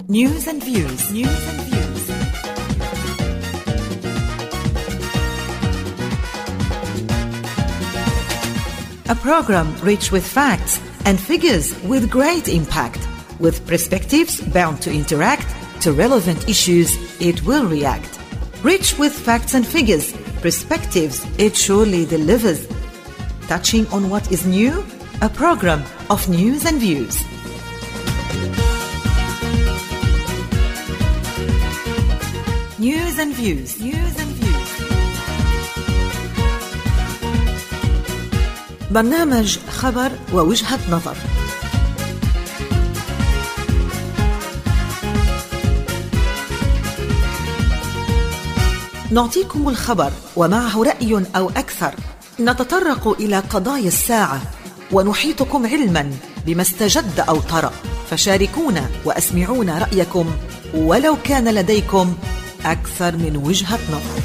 News and views. A program rich with facts and figures with great impact. With perspectives bound to interact, to relevant issues it will react. Rich with facts and figures, perspectives it surely delivers. Touching on what is new, a program of news and views. News and views. برنامج خبر ووجهة نظر. نعطيكم الخبر ومعه رأي أو أكثر. نتطرق إلى قضايا الساعة ونحيطكم علما بما استجد أو طرأ. فشاركونا وأسمعونا رأيكم ولو كان لديكم أكثر من وجهة نظر.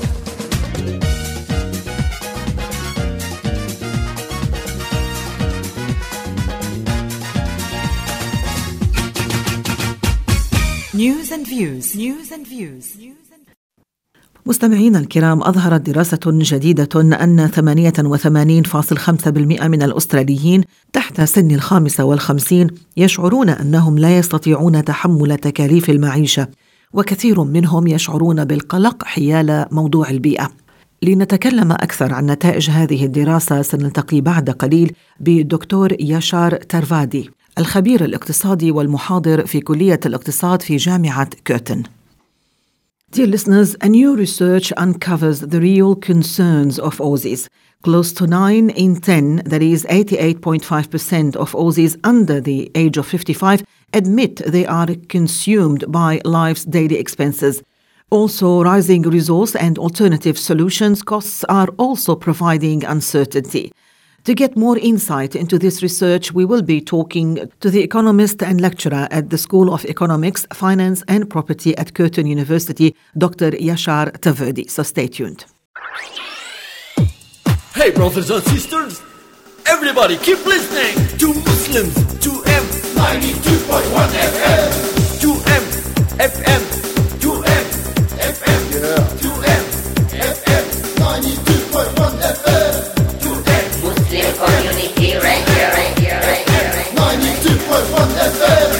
News and views. مستمعينا الكرام، أظهرت دراسة جديدة أن 88.5% من الأستراليين تحت سن 55 يشعرون أنهم لا يستطيعون تحمل تكاليف المعيشة، وكثير منهم يشعرون بالقلق حيال موضوع البيئة. لنتكلم أكثر عن نتائج هذه الدراسة سنلتقي بعد قليل بالدكتور ياشار ترفادي، الخبير الاقتصادي والمحاضر في كلية الاقتصاد في جامعة كيرتن. Dear listeners, a new research uncovers the real concerns of Aussies. Close to 9 in 10, that is 88.5% of Aussies under the age of 55, admit they are consumed by life's daily expenses. Also, rising resource and alternative solutions costs are also providing uncertainty. To get more insight into this research, we will be talking to the economist and lecturer at the School of Economics, Finance and Property at Curtin University, Dr. Yashar Tavodi. So stay tuned. Hey brothers and sisters, everybody keep listening to Muslims 2M 92.1 FM 2M FM 2M FM 2M FM 92.1 FM 2M Muslim Community Radio 92.1 FM.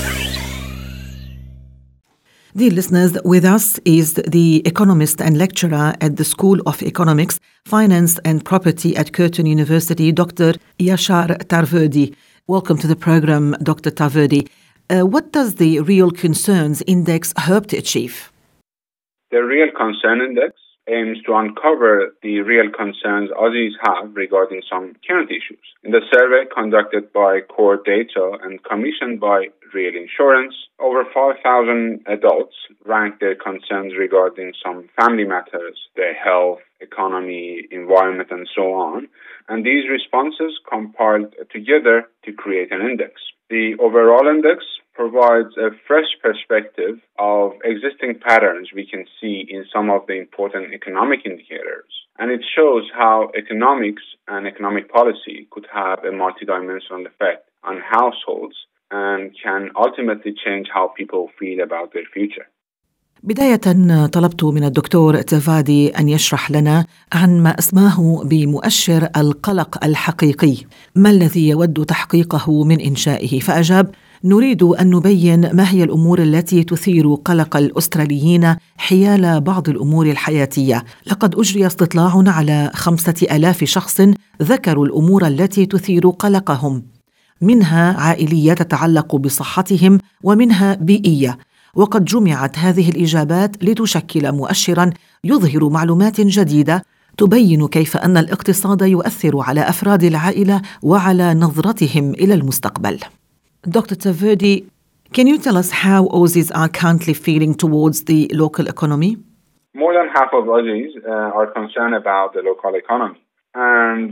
Dear listeners, with us is the economist and lecturer at the School of Economics, Finance and Property at Curtin University, Dr. Yashar Tavodi. Welcome to the program, Dr. Tavodi. What does the Real Concerns Index hope to achieve? The Real Concern Index aims to uncover the real concerns Aussies have regarding some current issues. In the survey conducted by Core Data and commissioned by Real Insurance, over 5,000 adults ranked their concerns regarding some family matters, their health, economy, environment, and so on. And these responses compiled together to create an index. The overall index provides a fresh perspective of existing patterns we can see in some of the important economic indicators. And it shows how economics and economic policy could have a multidimensional effect on households and can ultimately change how people feel about their future. بداية طلبت من الدكتور تفادي أن يشرح لنا عن ما أسماه بمؤشر القلق الحقيقي، ما الذي يود تحقيقه من إنشائه؟ فأجاب: نريد أن نبين ما هي الأمور التي تثير قلق الأستراليين حيال بعض الأمور الحياتية. لقد أجري استطلاع على 5,000 شخص ذكروا الأمور التي تثير قلقهم، منها عائلية تتعلق بصحتهم ومنها بيئية، وقد جمعت هذه الإجابات لتشكل مؤشراً يظهر معلومات جديدة تبين كيف أن الاقتصاد يؤثر على أفراد العائلة وعلى نظرتهم إلى المستقبل. Dr. Tavodi, can you tell us how Aussies are currently feeling towards the local economy? More than half of Aussies are concerned about the local economy. And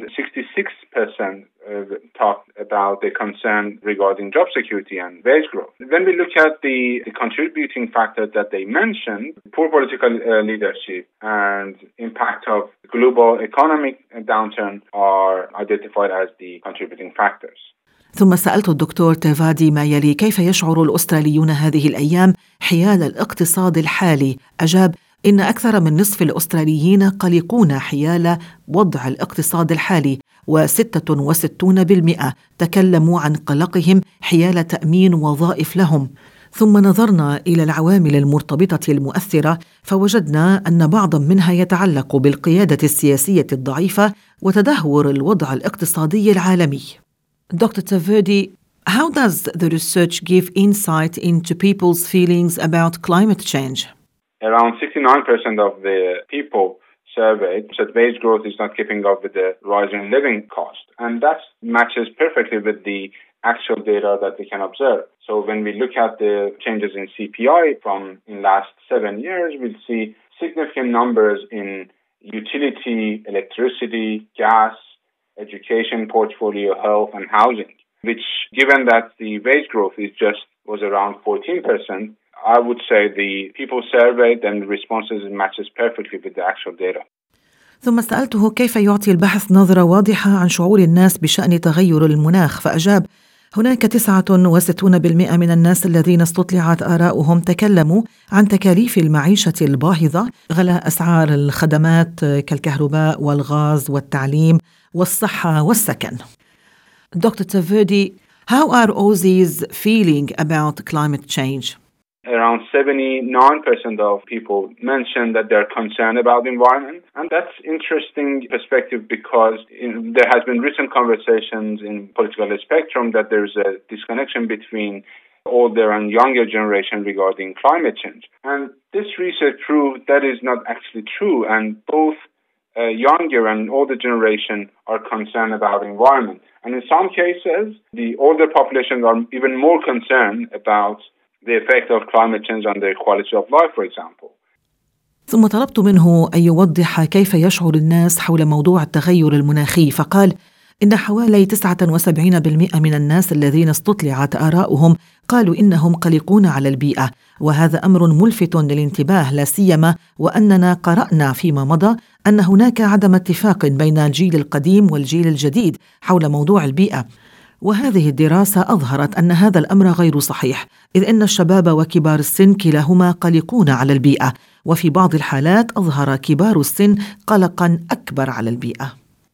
66% talked about the concern regarding job security and wage growth. When we look at the contributing factors that they mentioned, poor political leadership and impact of global economic downturn are identified as the contributing factors. ثم سألت الدكتور تيرفادي ما يلي: كيف يشعر الأستراليون هذه الأيام حيال الاقتصاد الحالي؟ أجاب: إن أكثر من نصف الأستراليين قلقون حيال وضع الاقتصاد الحالي، و66% تكلموا عن قلقهم حيال تأمين وظائف لهم. ثم نظرنا إلى العوامل المرتبطة المؤثرة، فوجدنا أن بعضا منها يتعلق بالقيادة السياسية الضعيفة وتدهور الوضع الاقتصادي العالمي. Dr. Taverde, how does the research give insight into people's feelings about climate change? Around 69% of the people surveyed said wage growth is not keeping up with the rise in living cost. And that matches perfectly with the actual data that we can observe. So when we look at the changes in CPI from in last 7 years, we'll see significant numbers in utility, electricity, gas, education portfolio, health, and housing, which, given that the wage growth was around 14%, I would say the people surveyed and the responses matches perfectly with the actual data. ثم سألته كيف يعطي البحث نظرة واضحة عن شعور الناس بشأن تغير المناخ، فأجاب: هناك 69% من الناس الذين استطلعت آراؤهم تكلموا عن تكاليف المعيشة الباهظة، غلاء أسعار الخدمات كالكهرباء والغاز والتعليم والصحة والسكن. Dr. Taverde, how are Aussies feeling about climate change? Around 79% of people mentioned that they're concerned about the environment. And that's interesting perspective because there has been recent conversations in political spectrum that there's a disconnection between older and younger generation regarding climate change. And this research proved that is not actually true. And both younger and older generation are concerned about the environment. And in some cases, the older populations are even more concerned about the effect of climate change on their quality of life, for example. ثم طلبت منه أن يوضح كيف يشعر الناس حول موضوع التغير المناخي، فقال إن حوالي 79% من الناس الذين استطلعت آراؤهم قالوا إنهم قلقون على البيئة، وهذا أمر ملفت للانتباه، لا سيما وأننا قرأنا فيما مضى أن هناك عدم اتفاق بين الجيل القديم والجيل الجديد حول موضوع البيئة. وهذه الدراسة أظهرت أن هذا الأمر غير صحيح، إذ أن الشباب وكبار السن كلاهما قلقون على البيئة، وفي بعض الحالات أظهر كبار السن قلقاً أكبر على البيئة.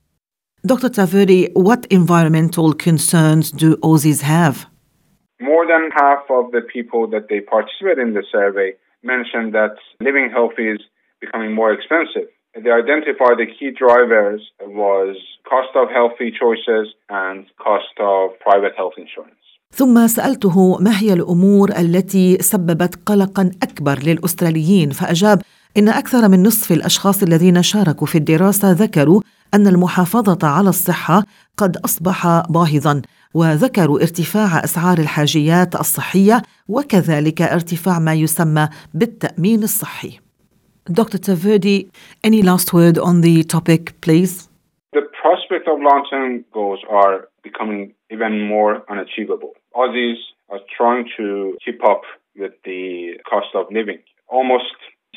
Dr. Taverde, what environmental concerns do Aussies have? More than half of the people that they participate in the survey mentioned that living healthy is becoming more expensive. They identified the key drivers was cost of healthy choices and cost of private health insurance. ثم سألته ما هي الأمور التي سببت قلقاً أكبر للأستراليين، فأجاب إن أكثر من نصف الأشخاص الذين شاركوا في الدراسة ذكروا أن المحافظة على الصحة قد أصبح باهظاً، وذكروا ارتفاع أسعار الحاجيات الصحية وكذلك ارتفاع ما يسمى بالتأمين الصحي. Dr. Taverde, any last word on the topic, please? The prospect of long-term goals are becoming even more unachievable. Aussies are trying to keep up with the cost of living. Almost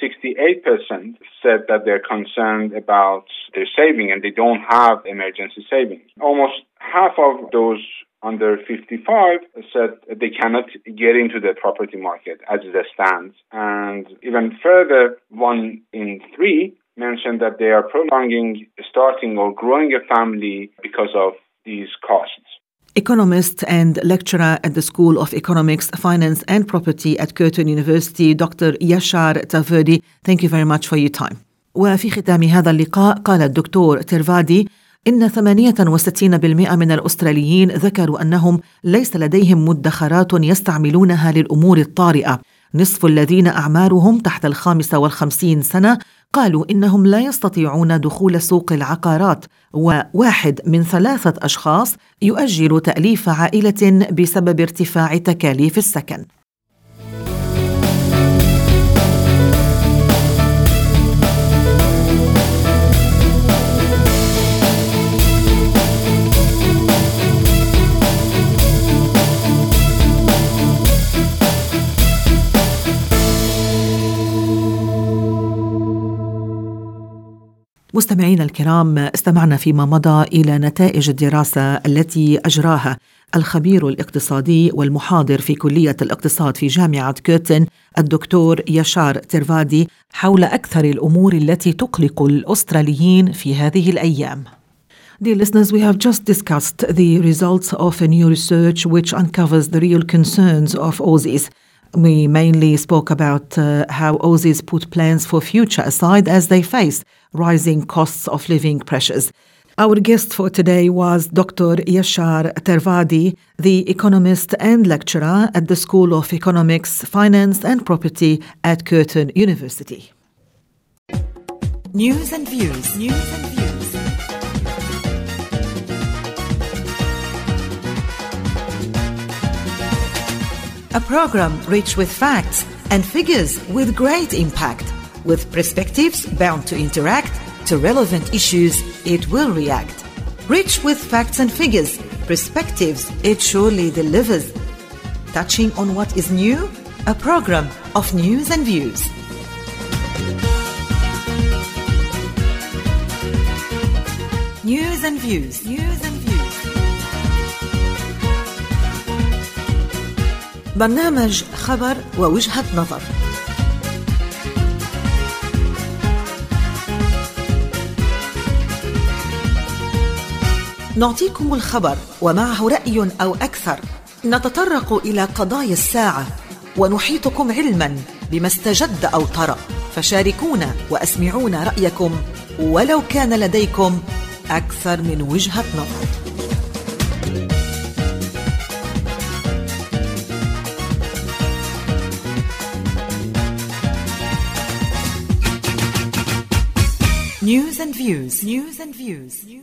68% said that they're concerned about their saving and they don't have emergency savings. Almost half of those under 55 said they cannot get into the property market as it stands. And even further, 1 in 3 mentioned that they are prolonging starting or growing a family because of these costs. Economist and lecturer at the School of Economics, Finance and Property at Curtin University, Dr. Yashar Taverde, thank you very much for your time. وفي ختام هذا اللقاء قال الدكتور تيرفادي إن 68% من الأستراليين ذكروا أنهم ليس لديهم مدخرات يستعملونها للأمور الطارئة. نصف الذين أعمارهم تحت 55 سنة قالوا إنهم لا يستطيعون دخول سوق العقارات، وواحد من 3 أشخاص يؤجل تأليف عائلة بسبب ارتفاع تكاليف السكن. مستمعينا الكرام، استمعنا فيما مضى إلى نتائج الدراسة التي أجراها الخبير الاقتصادي والمحاضر في كلية الاقتصاد في جامعة كوتن الدكتور يشار ترفادي حول أكثر الأمور التي تقلق الأستراليين في هذه الأيام. Dear listeners, we have just discussed the results of a new research which uncovers the real concerns of Aussies. We mainly spoke about how Aussies put plans for future aside as they face rising costs of living pressures. Our guest for today was Dr. Yashar Tervadi, the economist and lecturer at the School of Economics, Finance and Property at Curtin University. News and views. A program rich with facts and figures with great impact, with perspectives bound to interact to relevant issues it will react. Rich with facts and figures, perspectives it surely delivers. Touching on what is new, a program of news and views. News and views. برنامج خبر ووجهة نظر. نعطيكم الخبر ومعه رأي أو أكثر. نتطرق إلى قضايا الساعة ونحيطكم علما بما استجد أو طرأ. فشاركونا وأسمعونا رأيكم ولو كان لديكم أكثر من وجهة نظر. News and views.